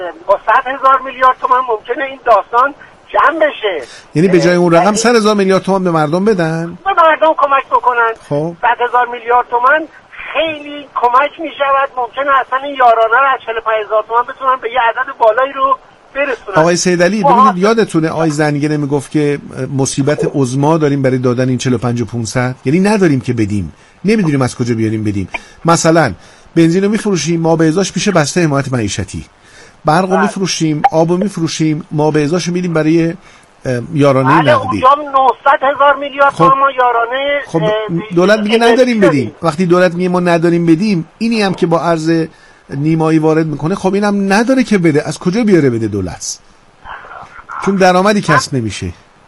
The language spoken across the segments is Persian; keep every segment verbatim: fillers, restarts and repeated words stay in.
با صد هزار میلیارد تومان ممکنه این داستان جمع بشه. یعنی به جای اون رقم صد هزار میلیارد تومان به مردم بدن، به مردم کمک بکنن. خب صد هزار میلیارد تومان خیلی کمک میشود. ممکنه اصلا این یارانه رو از چهل و پنج هزار تومان بتونن به یه عدد بالایی رو برسونن. آقای سیدعلی ببینید یادتونه آقای زنگنه میگفت که مصیبت عظما داریم برای دادن این چهل و پنج و پانصد، یعنی نداریم که بدیم، نمیدونیم از کجا بیاریم بدیم. مثلا بنزین رو میفروشیم، ما به ازاش پیش بسته حمایت معیشتی، برق رو میفروشیم، آب رو میفروشیم، ما به ازاش میدیم برای یارانه بله نقدی. اونجا نهصد هزار میلیارد خب ما یارانه. خب دولت میگه نداریم بدیم. وقتی دولت میگه ما نداریم بدیم، اینی هم که با ارز نیمایی وارد میکنه، خب اینم نداره که بده، از کجا بیاره بده دولت؟ چون درآمدی کسب نمیشه.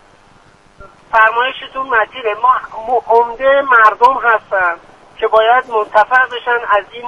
فرمایشتون مجیده. ما عمده مردم هستن که باید منتفع بشن از این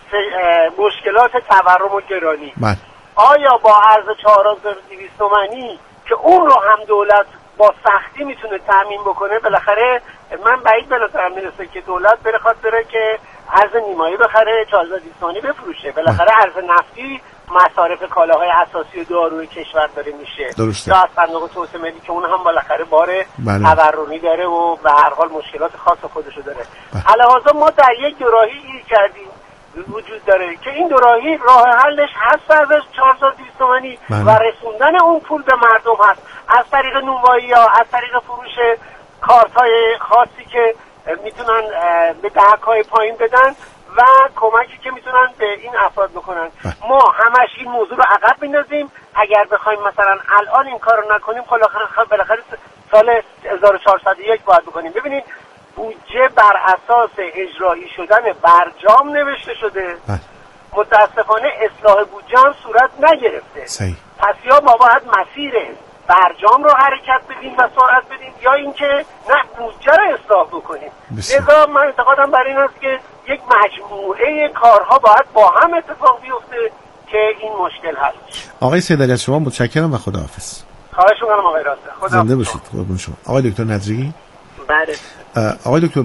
مشکلات تورم و گرانی. بله. آیا با ارز چهار هزار و دویست تومانی که اون رو هم دولت با سختی میتونه تامین بکنه، بالاخره من بعید به نظرم میرسه که دولت بره خواد بره که ارز نیمایی بخره چهار هزار و دویست تومانی بفروشه. بالاخره ارز نفتی مصارف کالاهای اساسی و داروی کشور داره میشه. درسته. یا از صندوق توسعه ملی که اون هم بالاخره بار تورمی داره و به هر حال مشکلات خاص خودشو داره. علاوه ما در یک دوراهی گیر کردیم وجود داره که این دوراهی راه حلش هست ازش چهار هزار و دویست تومانی و رسوندن اون پول به مردم هست از طریق نونوایی ها، از طریق فروش کارت های خاصی که میتونن به دهک های پایین بدن و کمکی که میتونن به این افراد بکنن. ما همش این موضوع رو عقب میندازیم. اگر بخوایم مثلا الان این کار رو نکنیم، خب بالاخره سال هزار و چهارصد و یک باید بکنیم. ببینید بودجه بر اساس اجرایی شدن برجام نوشته شده. متاسفانه اصلاح بودجه هم صورت نگرفته. صحیح. پس یا ما باید مسیر برجام رو حرکت بدیم و سرعت بدیم، یا اینکه نه بودجه رو اصلاح بکنیم. لذا من اعتقادم بر این است که یک مجموعه کارها باید با هم اتفاق بیفته که این مشکل حل بشه. آقای سیدعلی از شما متشکرم و خداحافظ. خواهش می‌کنم آقای راسته. خدا زنده باشید. قربون شما. آقای دکتر نظری. بله. آقای دکتر،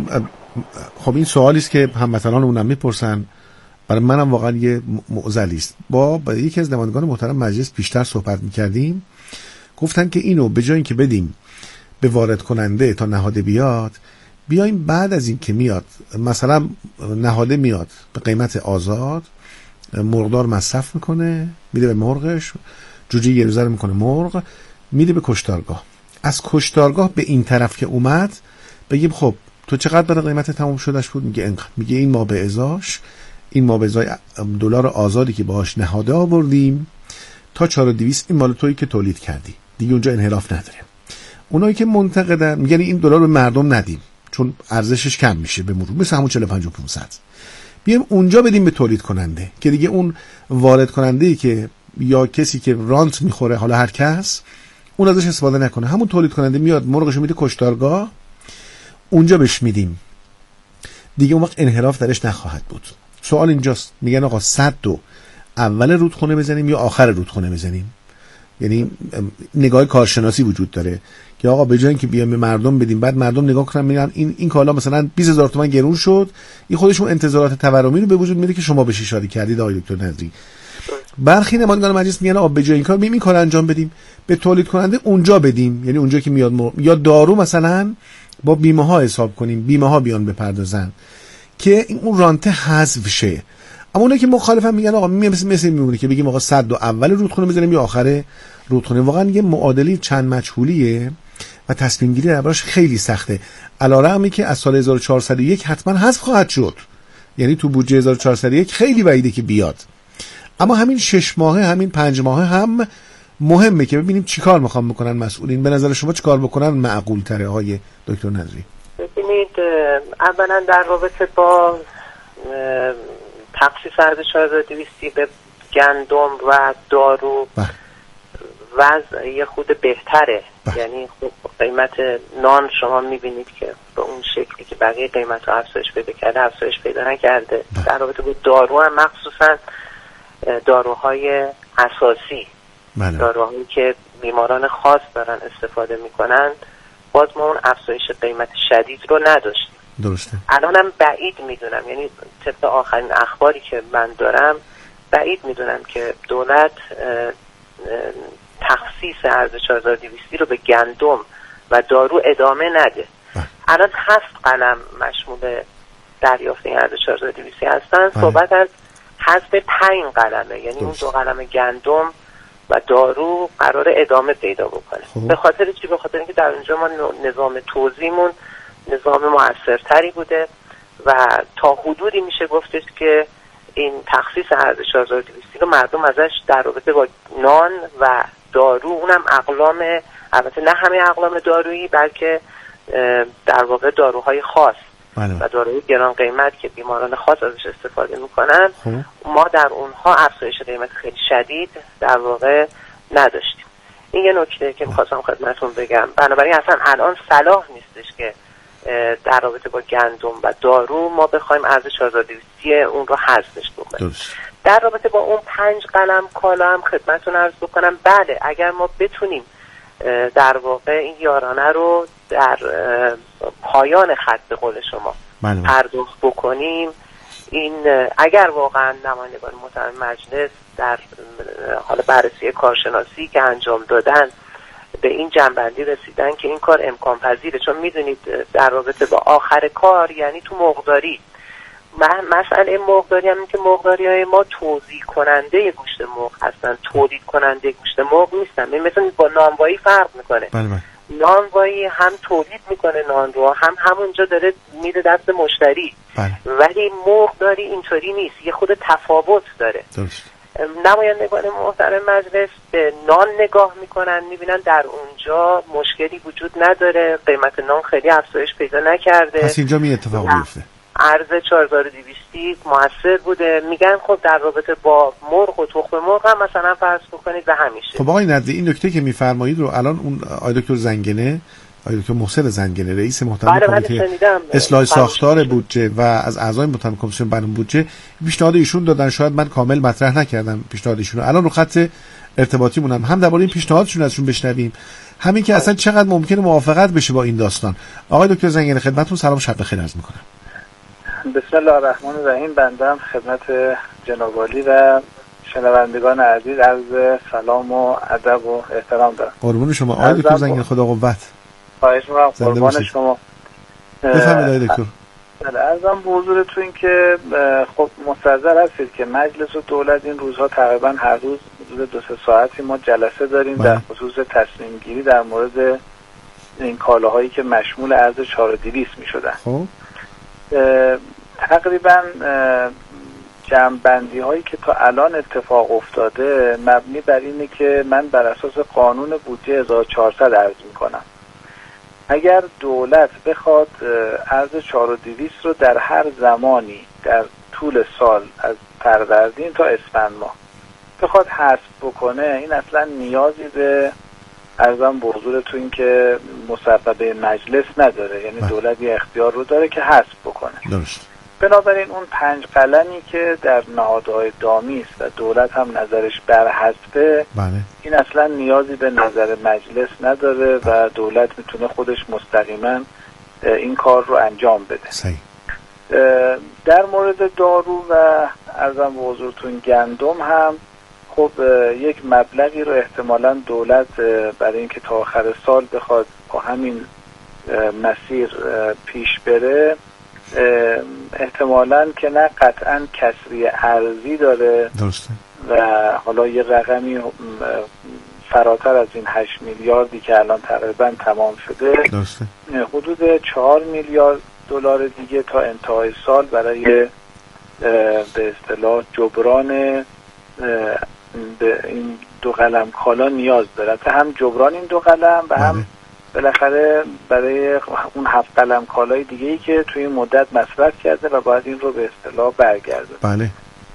خب این سوالی است که هموطنانمون میپرسن، برای منم واقعا یه معضلی است. با, با یکی از نمایندگان محترم مجلس پیشتر صحبت می‌کردیم، گفتن که اینو به جای اینکه بدیم به وارد کننده تا نهاده بیاد، بیایم بعد از این که میاد، مثلا نهاده میاد به قیمت آزاد، مرغدار مصرف میکنه، میده به مرغش، جوجه یه روزه رو میکنه مرغ، میده به کشتارگاه. از کشتارگاه به این طرف که اومد بگیم خب تو چقدر برای قیمت تمام شدهش بود؟ میگه اینقدر. میگه این ما به ازاش، این ما به ازای دلار آزادی که باهاش نهاده آوردیم تا چهار و دویست، این مال تویی که تولید کردی، دیگه اونجا انحراف نداره. اونایی که منتقدن میگن این دلار به مردم ندیم چون ارزشش کم میشه به مرور، مثل همون چهل و پنج و پانصد، بیایم اونجا بدیم به تولید کننده که دیگه اون وارد کننده‌ای که یا کسی که رانت میخوره، حالا هر کس، اون ازش استفاده نکنه. همون تولید کننده میاد مرغشو میده کشتارگاه، اونجا بهش میدیم، دیگه اون وقت انحراف درش نخواهد بود. سوال اینجاست، میگن آقا صد دو اول رودخونه بزنیم یا آخر رودخونه بزنیم؟ یعنی نگاه کارشناسی وجود داره که آقا به جای اینکه بیایم به مردم بدیم بعد مردم نگاه کنن میگن این این کالا مثلا بیست هزار تومان گرون شد، این خودشون انتظارات تورمی رو به وجود میاره که شما بهش اشاره کردید آقای دکتر نظری. برخی نمایندگان مجلس میگن آقا به جای این کار مییم این کار انجام بدیم، به تولید کننده اونجا بدیم، یعنی اونجا که میاد مر... یا دارو مثلا با بیمه ها حساب کنیم، بیمه ها بیان بپردازن که اون رانته حذف شه. اما اونایی که مخالفن میگن آقا مثل مثل میمونه که بگیم آقا صد و اول رودخونه بزنیم یا آخر رودخونه. واقعا یه معادله چند مجهولیه و تصمیم گیری دربارش خیلی سخته، علیرغمی که از سال هزار و چهارصد و یک حتما حذف خواهد شد، یعنی تو بودجه هزار و چهارصد و یک خیلی بعیده که بیاد. اما همین شش ماهه، همین پنج ماهه هم مهمه که ببینیم چیکار میخوام بکنن مسئولین. به نظر شما چیکار بکنن معقول تره آقای دکتر نظری؟ ببینید، اولا در رابطه با تخصیص ارز چهار هزار و دویست به گندم و دارو وضع یه خود بهتره. یعنی خب قیمت نان شما میبینید که به اون شکلی که بقیه قیمت ها افزایش پیدا کرده افزایش پیدا نکرده. در رابطه با دارو هم مخصوصا داروهای اساسی، داروهایی که بیماران خاص دارن استفاده میکنن، باز ما اون افزایش قیمت شدید رو نداشتیم. درسته. الانم بعید میدونم، یعنی طبق آخرین اخباری که من دارم بعید میدونم که دولت تخصیص ارز چهار هزار و دویست رو به گندم و دارو ادامه نده. الان هفت قلم مشمول دریافت این ارز چهار هزار و دویست هستن. صحبت از حذف پنج قلمه، یعنی اون دو قلم گندم و دارو قرار ادامه پیدا بکنه. خوب. به خاطر چی؟ به خاطر اینکه در اونجا ما نظام توزیعمون نظام موثرتری بوده و تا حدودی میشه گفتش که این تخصیص ارز چهار هزار و دویست رو مردم ازش در رابطه با نان و دارو، اونم اقلام، البته نه همه اقلام دارویی بلکه در واقع داروهای خاص بله. و داروهای گران قیمت که بیماران خاص ازش استفاده میکنن خوب. ما در اونها افزایش قیمت خیلی شدید در واقع نداشتیم. این یه نکته که میخواستم خدمتون بگم. بنابراین اصلا الان صلاح نیستش که در رابطه با گندم و دارو ما بخوایم ارز چهار هزار و دویست اون رو حذفش بکنیم. در رابطه با اون پنج قلم کالا هم خدمتون عرض بکنم بله، اگر ما بتونیم در واقع این یارانه رو در پایان خط به قول شما پرداخت بکنیم، این اگر واقعا نمایندگان محترم مجلس در حال بررسی کارشناسی که انجام دادن به این جنبندی رسیدن که این کار امکان پذیره، چون میدونید در رابطه با آخر کار یعنی تو مرغداری، مسئله مرغداری هم این که مرغداری های ما توزیع کننده گوشت مرغ هستن، تولید کننده گوشت مرغ نیستن. این مثلا با نانوایی فرق میکنه. بله بله. نانوایی هم تولید میکنه نان رو، هم همونجا داره میده دست مشتری. بله. ولی مرغداری اینطوری نیست، یه خود تفاوت داره. درست. نمایندگان محترم مجلس به نان نگاه میکنن، میبینن در اونجا مشکلی وجود نداره، قیمت نان خیلی افزایش پیدا نکرده، پس اینجا می اتفاق میفته. ارز چهار هزار و دویست موثر بوده. میگن خب در رابطه با مرغ و تخم مرغ هم مثلا فرض بکنید به همیشه. خب آقای ندوی این نکته که میفرمایید رو الان اون آقای دکتر زنگنه، آقای دکتر محسن زنگنه رئیس محترم کمیته اصلاح ساختار بودجه و از اعضای محترم کمیسیون برنامه بودجه پیشنهاد ایشون دادن، شاید من کامل مطرح نکردم پیشنهاد ایشون. الان رو خط ارتباطی مونم، هم درباره این پیشنهادشون ازشون بشنویم، همین که اصلا چقدر ممکنه موافقت بشه با این داستان. آقای دکتر زنگنه خدمتتون سلام شب بخیر عرض میکنم. بسم الله الرحمن الرحیم. بنده هم خدمت جناب عالی و شنوندگان عزیز عرض سلام و ادب و احترام دارم. قربون شما آقای دکتر زنگنه، خدا قوت. خواهش می‌کنم. قربان شما. بفرمایید دکتر. عرضم به حضورتون که خب مستحضر هستید که مجلس و دولت این روزها تقریبا هر روز حدود دو سه ساعتی ما جلسه داریم در خصوص تصمیم گیری در مورد این کالاهایی که مشمول ارز چهار هزار و دویست می‌شدن. خب تقریبا جمع‌بندی هایی که تا الان اتفاق افتاده مبنی بر اینه که من بر اساس قانون بودجه هزار و چهارصد عرض میکنم. اگر دولت بخواد ارز چهار هزار و دویست رو در هر زمانی در طول سال از فروردین تا اسفند ماه بخواد حذف بکنه، این اصلا نیازی به ارزم به حضورتون که مسببه مجلس نداره، یعنی دولت یه اختیار رو داره که حذف بکنه. درست. بنابراین اون پنج قلمی که در نهادهای دامی است و دولت هم نظرش بر حذفه، بله. این اصلا نیازی به نظر مجلس نداره و دولت میتونه خودش مستقیما این کار رو انجام بده. صحیح. در مورد دارو و ارزم به حضورتون گندم هم خب یک مبلغی رو احتمالاً دولت برای اینکه تا آخر سال بخواد با همین مسیر پیش بره، احتمالاً که نه قطعاً کسری ارزی داره. درسته. و حالا یه رقمی فراتر از این هشت میلیاردی که الان تقریباً تمام شده، درسته، حدود چهار میلیارد دلار دیگه تا انتهای سال برای به اصطلاح جبران به این دو قلم کالا نیاز داره. هم جبران این دو قلم و هم بالاخره برای اون هفت قلم کالای دیگه‌ای که توی این مدت مصرف کرده و باید این رو به اصطلاح برگرده. بله.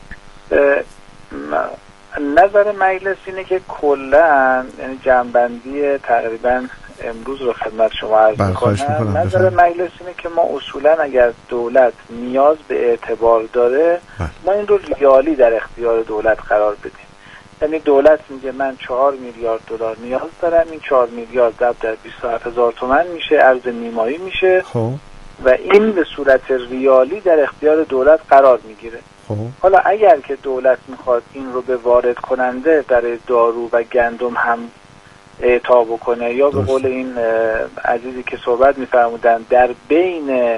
نظر مجلس اینه که کلاً یعنی جمع‌بندی تقریباً امروز رو خدمت شما عرض می‌کنم. نظر مجلس اینه که ما اصولاً اگر دولت نیاز به اعتبار داره، بله. ما این رو ریالی در اختیار دولت قرار بدیم. یعنی دولت میگه من چهار میلیارد دلار نیاز دارم، این چهار میلیارد ضرب در بیست و هفت هزار تومان میشه، ارز نیمایی میشه. خب. و این به صورت ریالی در اختیار دولت قرار میگیره. خب حالا اگر که دولت میخواد این رو به وارد کننده برای دارو و گندم هم اعطا بکنه یا به قول این عزیزی که صحبت میفرمودن در بین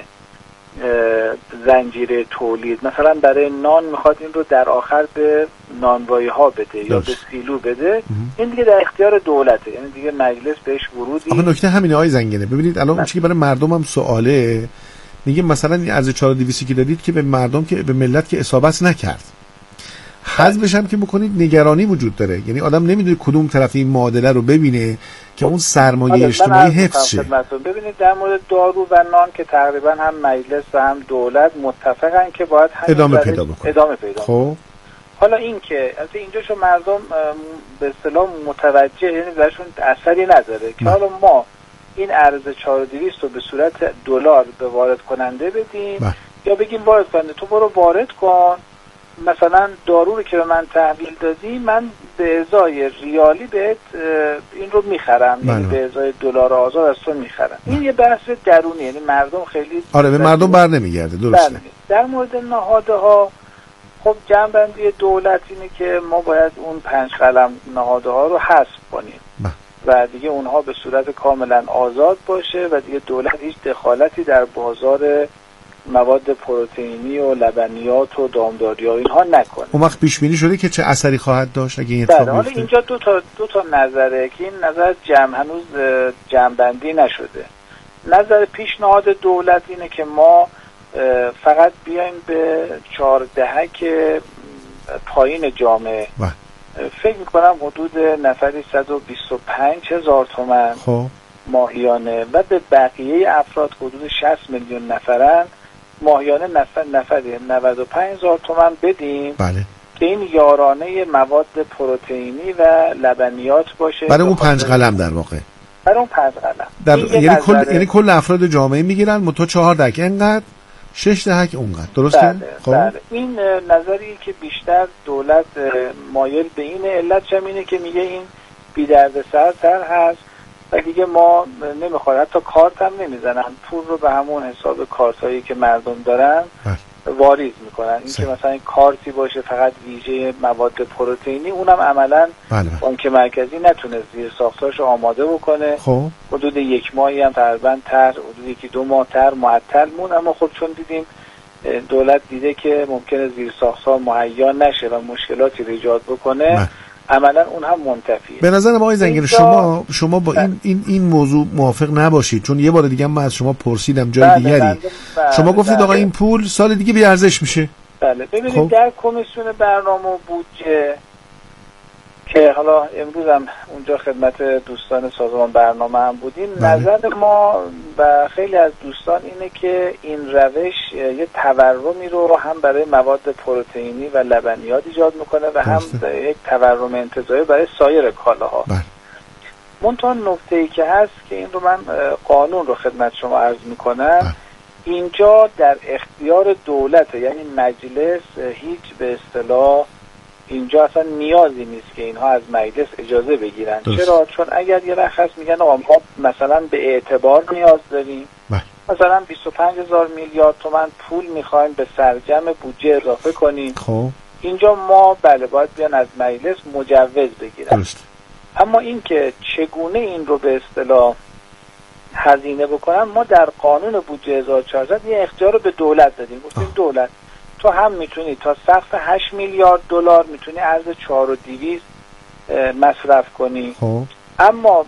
زنجیره تولید، مثلا برای نان میخواد این رو در آخر به نانوایی ها بده داشت. یا به سیلو بده، اه. این دیگه در اختیار دولته، یعنی دیگه مجلس بهش ورودی. آخه نکته همینه آقای زنگنه. ببینید الان اون چیزی برای مردم هم سواله، میگه مثلا این ارز چهار و دویست که دادید که به مردم که به ملت که اصابت نکرد، حذفش هم که بکنید نگرانی وجود داره، یعنی آدم نمیدونه کدوم طرف این معادله رو ببینه که اون سرمایه اجتماعی حفظ شه. ببینید در مورد دارو و نان که تقریبا هم مجلس و هم دولت متفقن که باید ادامه پیدا بکنه. ادامه پیدا خب حالا این که از اینجا شو مردم به اصطلاح متوجه، یعنی براشون اثری نداره که حالا ما این ارز چهار و دویست رو به صورت دلار به وارد کننده بدیم با. یا بگیم وارد کننده تو برو وارد کن، مثلا دارو رو که به من تحویل دادی من به ازای ریالی بهت این رو میخرم، یعنی به ازای دلار آزاد از تو میخرم. این یه بحث درونی، یعنی مردم خیلی آره به مردم بر نمیگرده. درسته. بر در مورد نهاده ها خب جنبندی دولت اینه که ما باید اون پنج قلم نهاده ها رو حذف کنیم با. و دیگه اونها به صورت کاملا آزاد باشه و دیگه دولت هیچ دخالتی در بازار مواد پروتئینی و لبنیات و دامداری ها اینها نکنه. اون وقت پیش بینی شده که چه اثری خواهد داشت اگه این اتفاق بیفته؟ حالا اینجا دو تا دو تا نظره که این نظر جمع هنوز جمع‌بندی نشده. نظر پیشنهاد دولت اینه که ما فقط بیایم به چهاردهک پایین جامعه با. فکر میکنم حدود نفری صد و بیست و پنج هزار تومان خب. ماهیانه و به بقیه افراد حدود شصت میلیون نفرن ماهیانه نفر نفری نود و پنج هزار تومان بدیم بله. که این یارانه مواد پروتئینی و لبنیات باشه برای اون پنج قلم در واقع برای اون پنج قلم در... یعنی کل یعنی کل افراد جامعه میگیرن متو چهار دهک اینقدر شش دهک اونقدر درسته؟ بله. خب بله. این نظری که بیشتر دولت مایل به این علت اینه که میگه این بی دردسر تر هست و دیگه ما نمیخواد، حتی کارت هم نمیزنن، پول رو به همون حساب کارت هایی که مردم دارن بله. واریز میکنن. این که مثلا این کارتی باشه فقط ویژه مواد پروتئینی، اونم عملا بله. بانک مرکزی نتونه زیر ساختارش آماده بکنه. خب حدود یک ماهی هم تقریبا تر، حدود یکی دو ماه تر معطل مون، اما خب چون دیدیم دولت دیده که ممکنه زیر ساختار مهیا نشه و مشکلاتی رو ایجاد بکنه بله. عملا اون هم منتفیه. به نظر آقای زنگنه شما شما با این این این موضوع موافق نباشید، چون یه بار دیگه من از شما پرسیدم جای بله دیگری بله بله شما گفتید بله. آقا این پول سال دیگه بی ارزش میشه. بله ببینید خب. در کمیسیون برنامه و بودجه که حالا امروز هم اونجا خدمت دوستان سازمان برنامه هم بودیم بله. نظر ما و خیلی از دوستان اینه که این روش یه تورمی رو هم برای مواد پروتئینی و لبنیات ایجاد میکنه و هم یک تورم انتزاعی برای سایر کالاها. بله. منتها نکته‌ای که هست که این رو من قانون رو خدمت شما عرض میکنم بله. اینجا در اختیار دولته، یعنی مجلس هیچ به اصطلاح اینجا اصلا نیازی نیست که اینها از مجلس اجازه بگیرن. درست. چرا؟ چون اگر یه رخص میگن آقا ما مثلا به اعتبار نیاز داریم بله. مثلا بیست و پنج هزار میلیارد تومان پول میخوایم به سرجم بودجه اضافه کنیم خب. اینجا ما بله باید بیان از مجلس مجوز بگیرن. درست. اما این که چگونه این رو به اصطلاح هزینه بکنن، ما در قانون بودجه هزار و چهارصد یه اختیار رو به دولت دادیم، گفتیم دولت تو هم میتونی تا سقف هشت میلیارد دلار میتونی ارز چهار و دویست مصرف کنی خب. اما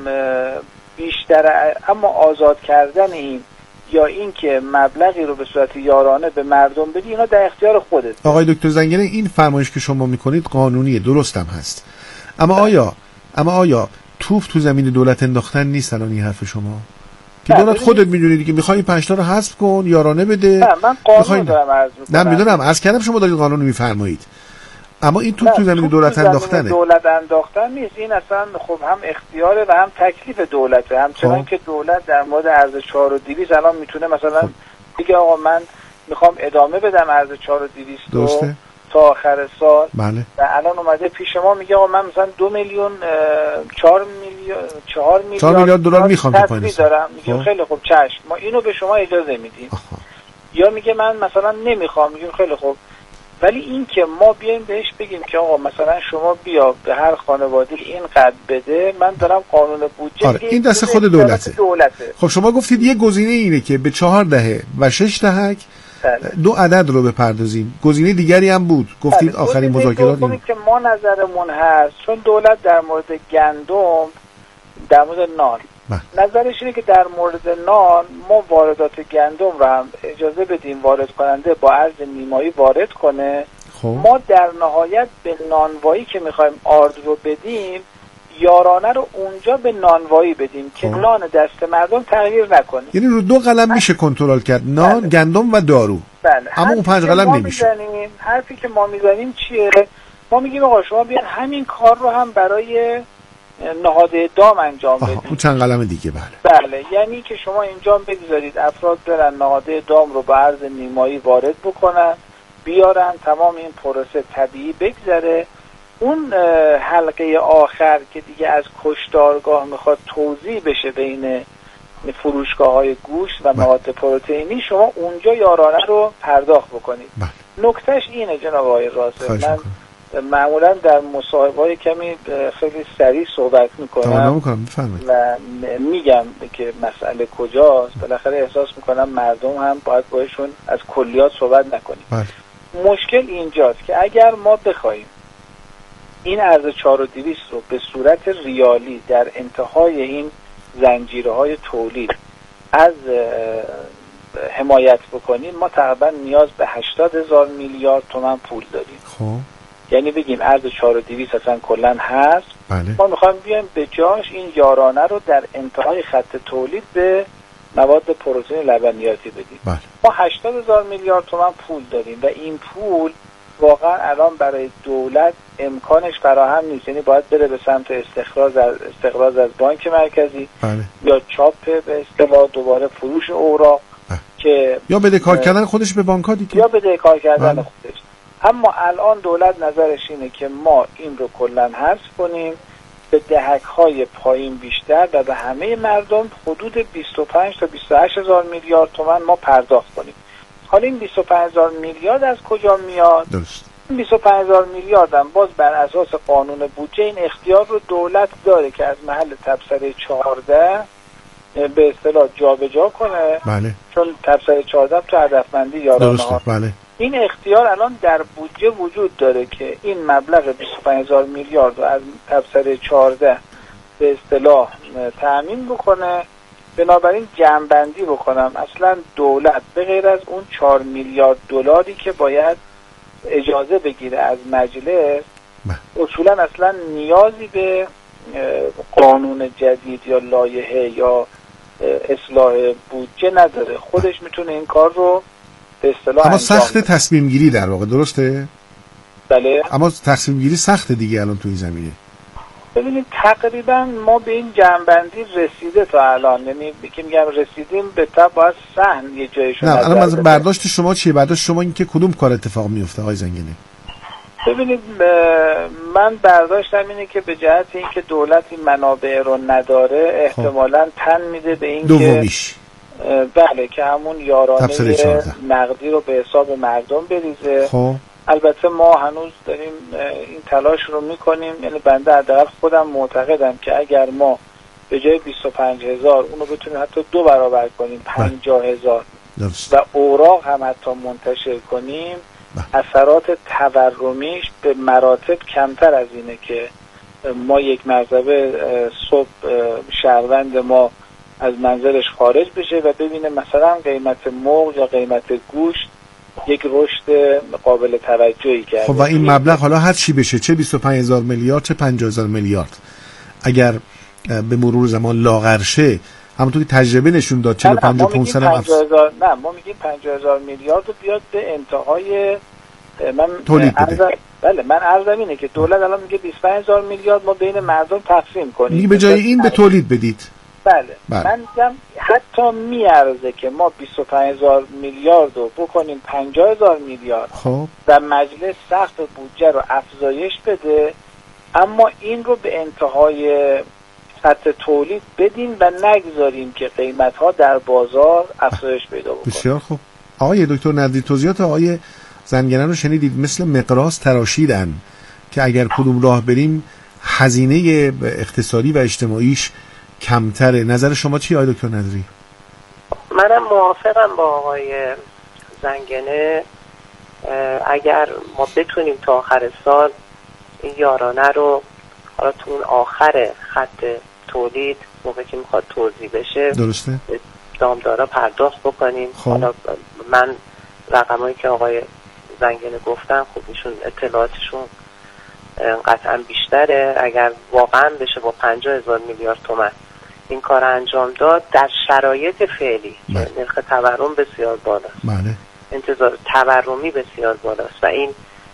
بیشتر اما آزاد کردن این یا این که مبلغی رو به صورت یارانه به مردم بدی، اینا در اختیار خودت. آقای دکتر زنگنه این فرمایش که شما میکنید قانونیه، درستم هست، اما ده. آیا اما آیا توپ تو زمین دولت انداختن نیست الان این حرف شما؟ که دولت خودت میدونی دیگه میخوای پنج تا رو حذف کن، یارانه بده. نه من قانون دارم عرض میکنم. نه میدونم، عرض کردم شما دارید قانون میفرمایید، اما این توپ تو زمین دولت انداختنه. دولت انداختن نیست، این اصلا خب هم اختیاره و هم تکلیف دولته. همچنان خب. که دولت در مورد ارز چهار و دویست الان میتونه مثلا خب. دیگه آقا من میخوام ادامه بدم ارز چهار و دویست رو تا آخر سال بله. و الان اومده پیش ما میگه آقا من مثلا دو میلیون چهار میلیون چهار میلیارد دلار میخوام تو پایین دارم. میگه خیلی خوب چشم ما اینو به شما اجازه میدیم. آها. یا میگه من مثلا نمیخوام، میگه خیلی خوب ولی این که ما بیایم بهش بگیم که آقا مثلا شما بیا به هر خانواده اینقدر بده، من دارم قانون بودجه. آره این دست خود دولته. دولته. خب شما گفتید یه گزینه اینه که به چهار دهه و شش دهک دو عدد رو بپردازیم. گزینه دیگری هم بود، گفتید بله. آخرین مذاکرات این که ما نظرمون هست، چون دولت در مورد گندم، در مورد نان بله. نظرش اینه که در مورد نان ما واردات گندم رو هم اجازه بدیم وارد کننده با ارز نیمایی وارد کنه. خب. ما در نهایت به نانوایی که میخوایم آرد رو بدیم، یارانه رو اونجا به نانوایی بدیم که خب. نان دست مردم تغییر نکنه. یعنی رو دو قلم میشه کنترل کرد، نان بله. گندم و دارو. بله. اما اون پنج قلم نمیشه. حرفی که ما میزنیم چیه؟ ما میگیم آقا شما بیان همین کار رو هم برای نهاده دام انجام بدید. اون چند قلم دیگه بله. بله، یعنی که شما اینجا بگذارید افراد برن نهاده دام رو به عرض نیمایی وارد بکنن، بیارن، تمام این پروسه طبیعی بگذره. اون حلقه آخر که دیگه از کشتارگاه میخواد توزیع بشه بین فروشگاه‌های گوشت و مواد پروتئینی، شما اونجا یارانه رو پرداخت بکنید. بله. نکتهش اینه جناب آقای راسل، من معمولا در مصاحبه‌های کمی خیلی سریع صحبت میکنم و میگم که مسئله کجاست. بالاخره احساس میکنم مردم هم باید باشون از کلیات صحبت نکنیم. بله. مشکل اینجاست که اگر ما بخوایم این ارز چهار و دویست رو به صورت ریالی در انتهای این زنجیرهای تولید از حمایت بکنیم، ما تقریبا نیاز به هشتاد هزار میلیارد تومان پول داریم. خب یعنی بگیم ارز چهار و دویست اصلا کلا هست. بله. ما میخوایم بیایم به جاش این یارانه رو در انتهای خط تولید به مواد پروتئین لبنیاتی بدیم. بله. ما هشتاد هزار میلیارد تومان پول داریم و این پول واقعا الان برای دولت امکانش فراهم نیست. یعنی باید بره به سمت استخراج از استخراج از بانک مرکزی. بله. یا چاپ به اصطلاح دوباره فروش اوراق. بله. که یا بده کار کردن خودش به بانک‌ها دیگه، یا بده کار کردن بله. خودش. اما الان دولت نظرش اینه که ما این رو کلاً حذف کنیم، به دهک‌های پایین بیشتر و به همه مردم حدود بیست و پنج تا بیست و هشت هزار میلیارد تومان ما پرداخت کنیم. حالا این بیست و پنج هزار میلیارد از کجا میاد؟ درست. این بیست و پنج هزار میلیارد هم باز بر اساس قانون بودجه این اختیار رو دولت داره که از محل تبصره چهارده به اصطلاح جابجا کنه. بله. چون تبصره چهارده تو هدفمندی یارانه ها. بله. این اختیار الان در بودجه وجود داره که این مبلغ بیست و پنج هزار میلیارد رو از تبصره چهارده به اصطلاح تأمین بکنه. بنابراین جمع‌بندی بکنم، اصلا دولت به غیر از اون چهار میلیارد دلاری که باید اجازه بگیره از مجلس، اصولا اصلا نیازی به قانون جدید یا لایحه یا اصلاح بودجه نداره. خودش میتونه این کار رو به اصطلاح اما سخت تصمیم گیری در واقع، درسته؟ بله. اما تصمیم گیری سخته دیگه الان تو این زمینه. ببینید تقریبا ما به این جنبندی رسیده تا الان، یعنی که میگم رسیدیم به تا باید سهم یه جایشو نه. الان از برداشت شما چیه؟ برداشت شما این که کدوم کار اتفاق میفته آقای زنگینه؟ ببینید من برداشتم اینه که به جهت اینکه دولت این منابع رو نداره احتمالاً تن میده به این دومیش. که بله که همون یارانه نقدی رو به حساب مردم بریزه. خب البته ما هنوز داریم این تلاش رو میکنیم، یعنی بنده حداقل خودم معتقدم که اگر ما به جای بیست و پنج هزار اونو بتونیم حتی دو برابر کنیم، پنجاه هزار و اوراق هم حتی منتشر کنیم، اثرات تورمیش به مراتب کمتر از اینه که ما یک مرتبه صبح شهروند ما از منزلش خارج بشه و ببینه مثلا قیمت مرغ یا قیمت گوشت یک رشد قابل توجهی کرده. خب و این مبلغ حالا هر چی بشه، چه بیست و پنج هزار میلیارد چه پنجاه هزار میلیارد، اگر به مرور زمان لاغر شه، همونطور که تجربه نشون داد چهل و پنج و پانصد هم افز... نه ما میگیم پنجاه هزار میلیارد رو بیاد به انتهای من تولید بده. بله من عرضم اینه که دولت الان میگه بیست و پنج هزار میلیارد ما بین مردم تقسیم کنیم، میگه به جای این به تولید بدید. بله, بله. من میگم حتی میارزه که ما بیست و پنج هزار میلیارد رو بکنیم پنجاه هزار میلیارد خب و مجلس سقف بودجه رو افزایش بده، اما این رو به انتهای خط تولید بدیم و نگذاریم که قیمت‌ها در بازار افزایش پیدا بکنه. بسیار خوب. آقای دکتر ندری، توضیحات آقای زنگنه رو شنیدید مثل مقراض تراشیدن که اگر کدوم راه بریم هزینه اقتصادی و اجتماعیش کمتره. نظر شما چی آقای دکتر ندری؟ منم موافقم با آقای زنگنه. اگر ما بتونیم تا آخر سال این یارانه رو حالا تو اون آخر خط تولید موقعی که میخواد توزیع بشه درسته دامدارا پرداخت بکنیم. خب. حالا من رقمایی که آقای زنگنه گفتن خب ایشون اطلاعاتشون قطعا بیشتره. اگر واقعا بشه با پنجاه هزار میلیارد تومان این کار انجام داد در شرایط فعلی که نرخ تورم بسیار بالاست، بله. انتظار تورمی بسیار بالاست و این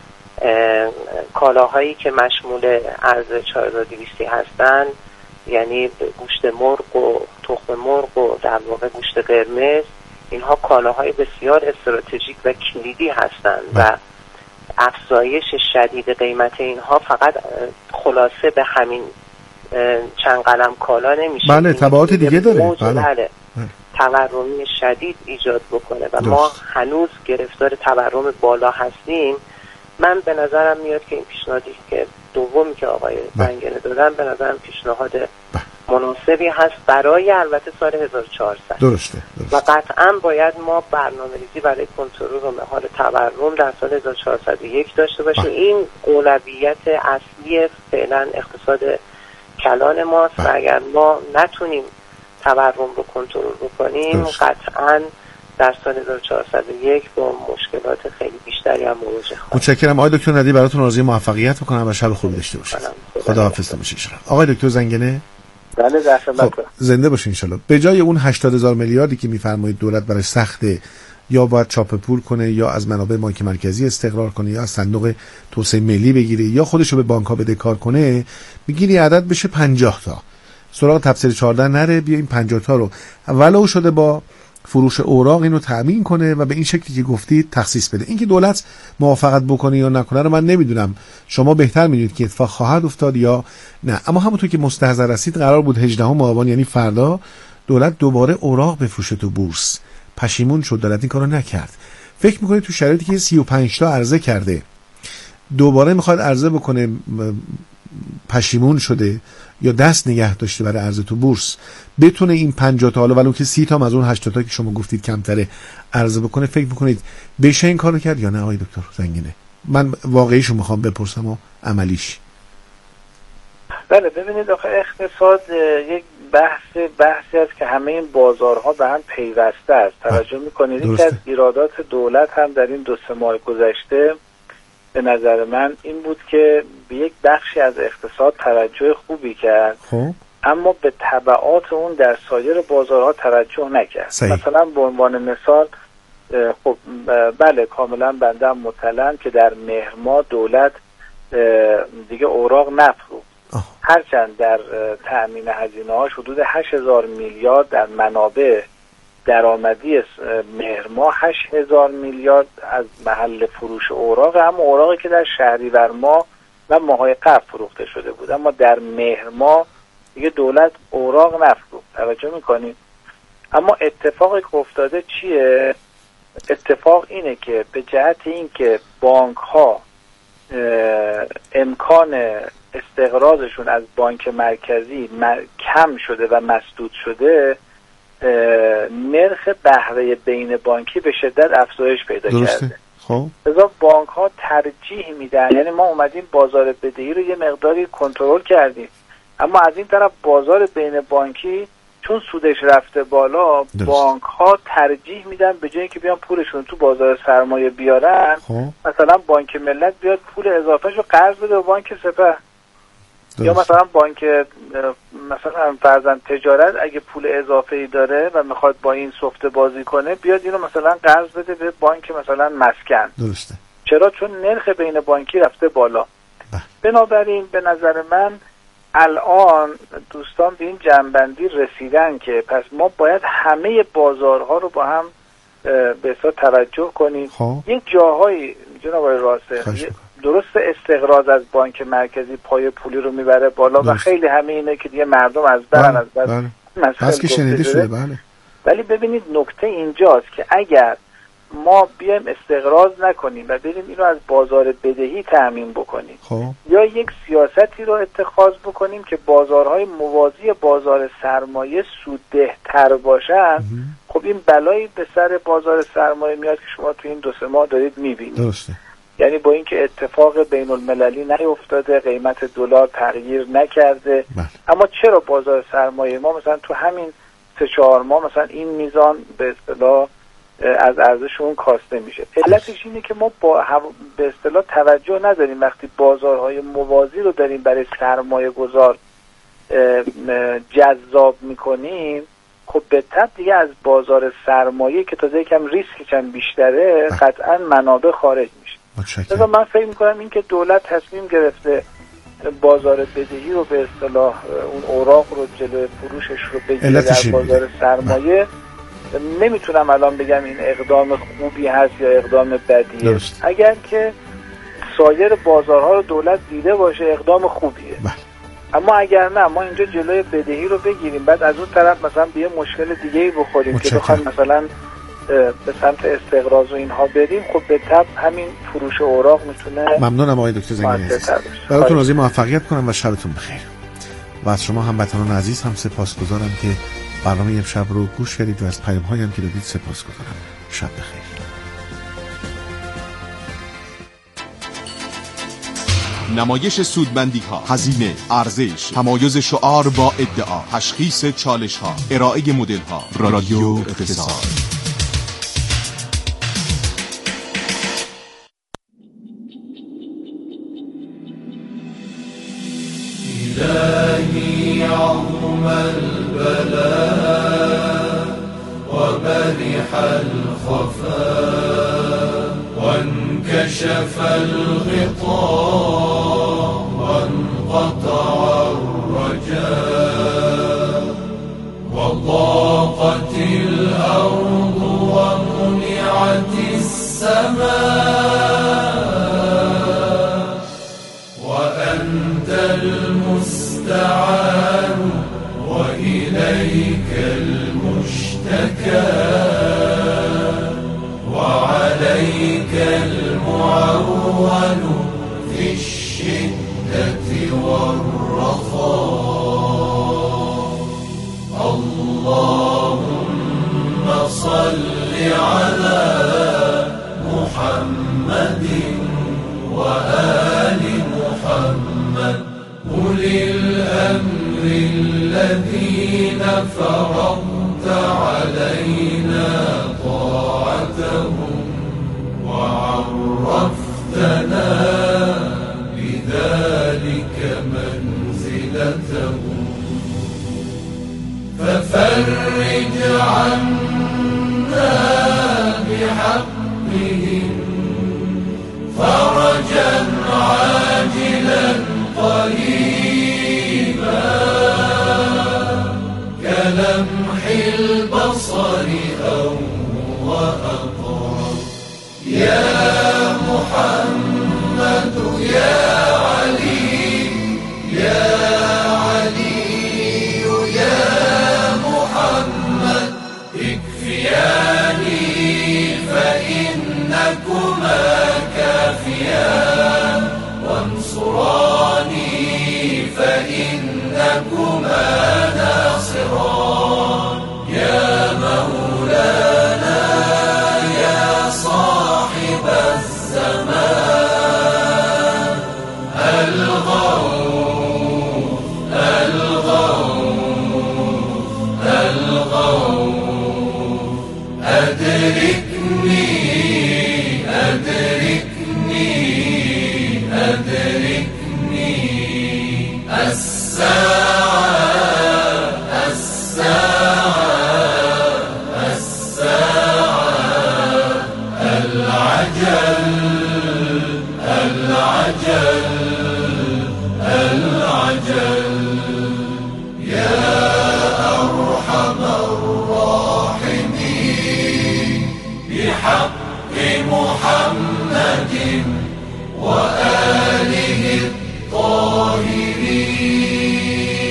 کالاهایی که مشمول ارز چهار هزار و دویست هستن، یعنی گوشت مرغ و تخم مرغ و در واقع گوشت قرمز، اینها کالاهای بسیار استراتژیک و کلیدی هستند و افزایش شدید قیمت اینها فقط خلاصه به همین چند قلم کالا نمیشه. بله تبعات دیگه داره. بله. بله. تورمی شدید ایجاد بکنه و ما هنوز گرفتار تورم بالا هستیم. من به نظرم میاد که این پیشنهادی که دومی که آقای زنگنه دادن به نظرم پیشنهاد مناسبی هست برای البته سال هزار و چهارصد. درسته, درسته. و قطعا باید ما برنامه‌ریزی برای کنترل و مهار تورم در سال هزار و چهارصد و یک داشته باشیم. این اولویت اصلی فعلا اقتصاد کلان ماست و اگر ما نتونیم تورم رو کنترل بکنیم قطعا در سال هزار و چهارصد و یک با مشکلات خیلی بیشتری هم مواجه خواهیم. متشکرم آقای دکتر ندی، براتون آرزوی موفقیت می‌کنم و شب خوبی داشته باشید. خداحافظ باشید. آقای دکتر زنگنه. بله در خدمت. خب زنده باشین ان شاءالله. به جای اون هشتاد هزار میلیاردی که میفرمایید دولت برای سخته یا باید چاپ پول کنه یا از منابع بانک مرکزی استقرار کنه یا از صندوق توسعه ملی بگیره یا خودشو به بانک‌ها بده کار کنه، میگیری عدد بشه پنجاه تا. سراغ تفسیر چهارده نره، بیا این پنجاه تا رو ولو شده با فروش اوراق اینو تامین کنه و به این شکلی که گفتید تخصیص بده. اینکه دولت موافقت بکنه یا نکنه رو من نمیدونم، شما بهتر میدونید که اتفاق خواهد افتاد یا نه. اما همونطور که مستحضر رسید قرار بود هجدهم آبان یعنی فردا دولت دوباره اوراق بفروشه تو بورس. پشیمون شد دولت این کارو نکرد. فکر میکنید تو شرایطی که سی و پنج تا عرضه کرده دوباره میخواد عرضه بکنه پشیمون شده یا دست نگه داشته برای عرضه تو بورس بتونه این پنجاه تا حالا ولو که سی تا از اون هشتاد تا که شما گفتید کمتره عرضه بکنه؟ فکر میکنید بشه این کارو کرد یا نه آقای دکتر زنگنه؟ من واقعیشو میخوام بپرسم و عملیش. بله ببینید آخه اقتصاد یک بحث بحثی است که همه این بازارها به هم پیوسته است. توجه میکنید یکی از ایرادات دولت هم در این دو سه ماه گذشته به نظر من این بود که به یک بخشی از اقتصاد توجه خوبی کرد خب. اما به تبعات اون در سایر بازارها توجه نکرد. صحیح. مثلا به عنوان مثال خب بله کاملا بنده هم مطلعم که در مهر ماه دولت دیگه اوراق نفروخت، هرچند در تأمین هزینه ها حدود هشت هزار میلیارد در منابع درآمدی مهر ماه هشت هزار میلیارد از محل فروش اوراق، هم اوراقی که در شهریور ماه و ماهای قبل فروخته شده بود، اما در مهر ماه دیگه دولت اوراق نفروخت. توجه میکنید؟ اما اتفاقی که افتاده چیه؟ اتفاق اینه که به جهت این که بانک ها امکان استقراضشون از بانک مرکزی کم شده و مسدود شده، نرخ بهره بین بانکی به شدت افزایش پیدا کرده. خب لذا بانک ها ترجیح میدن، یعنی ما اومدیم بازار بدهی رو یه مقداری کنترل کردیم، اما از این طرف بازار بین بانکی چون سودش رفته بالا درست. بانک ها ترجیح میدن به جای اینکه بیان پولشون تو بازار سرمایه بیارن خب. مثلا بانک ملت بیاد پول اضافهش رو قرض بده به بانک سپه درست. یا مثلا بانک مثلا فرضاً تجارت اگه پول اضافه‌ای داره و میخواد با این سفته بازی کنه بیاد اینو مثلا قرض بده به بانک مثلا مسکن. درسته. چرا؟ چون نرخ بین بانکی رفته بالا. بح. بنابراین به نظر من الان دوستان به این جنبندی رسیدن که پس ما باید همه بازارها رو با هم به حساب توجه کنیم. خواه. یک جاهایی جناب آقای راسخ درست استقراض از بانک مرکزی پای پولی رو میبره بالا درست. و خیلی همه اینه که دیگه مردم از برن از بر بس که شنیده شده. بله. ولی ببینید نکته اینجاست که اگر ما بیایم استقراض نکنیم و بریم اینو از بازار بدهی تأمین بکنیم خب. یا یک سیاستی رو اتخاذ بکنیم که بازارهای موازی بازار سرمایه سوددهتر باشن. خب این بلایی به سر بازار سرمایه میاد که شما تو این دو سه ماه دارید میبینید. درسته. یعنی با اینکه اتفاق بین المللی نیفتاده، قیمت دلار تغییر نکرده، بله. اما چرا بازار سرمایه ما مثلا تو همین سه چهار ماه مثلا این میزان به اصطلاح از ارزش اون کاسته میشه؟ علتش اینه که ما با به اصطلاح توجه نداریم وقتی بازارهای موازی رو داریم برای سرمایه گذار جذاب میکنیم، خب به طب دیگه از بازار سرمایه که تازه یکم ریسکش هم بیشتره قطعا منابع خارج میشه. مثلا من فکر میکنم این که دولت تصمیم گرفته بازار بدهی رو به اصطلاح اون اوراق رو جلوی فروشش رو بگیره در بازار سرمایه، نمیتونم الان بگم این اقدام خوبی هست یا اقدام بدیه. درست. اگر که سایر بازارها رو دولت دیده باشه اقدام خوبیه. بله. اما اگر نه ما اینجا جلوی بدهی رو بگیریم بعد از اون طرف مثلا به یه مشکل دیگه‌ای بخوریم که بخوایم مثلا به سمت استقراض و اینها بریم، خب به طب همین فروش اوراق میتونه. ممنونم آقای دکتر زنگی عزیز. براتون آرزوی موفقیت کنم و شبتون بخیر. و از شما هموطنان عزیز هم سپاسگزارم که برنامه امشب رو گوش کردید و از پیام‌هایی هم که دادید سپاسگزارم. شب بخیر. نمایش سودمندی ها، هزینه، ارزش، تمایز شعار با ادعا، تشخیص چالش ها، ارائه مدل ها. رادیو اقتصاد. إلهي عظم البلاء وبرح الخفاء وانكشف الغطاء وانقطع الرجاء وضاقت الأرض ومنعت السماء وأنت المستعان وإليك المشتكى وعليك المعول في الشدة والرخاء. اللهم صل على محمد وآل محمد أولي الأمر الذين فرضت علينا طاعتهم وعرفتنا بذلك منزلتهم ففرج عنا بحقهم فرجا عاجلا قريبا كلمح البصر أو وأقرب. يا محمد يا علي يا علي يا محمد اكفياني فإنكما كافيان وانصراني فإنكما ناصران. يا مولانا يا صاحب الزمان الغوث الغوث الغوث أدركني أدركني أدركني الساعة الساعة الساعة العجل العجل العجل. يا أرحم الراحمين بحق محمد وآله الطاهرين.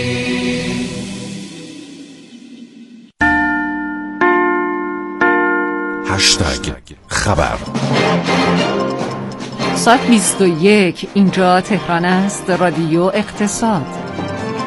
خبر. ساعت بیست و یک اینجا تهران است. رادیو اقتصاد.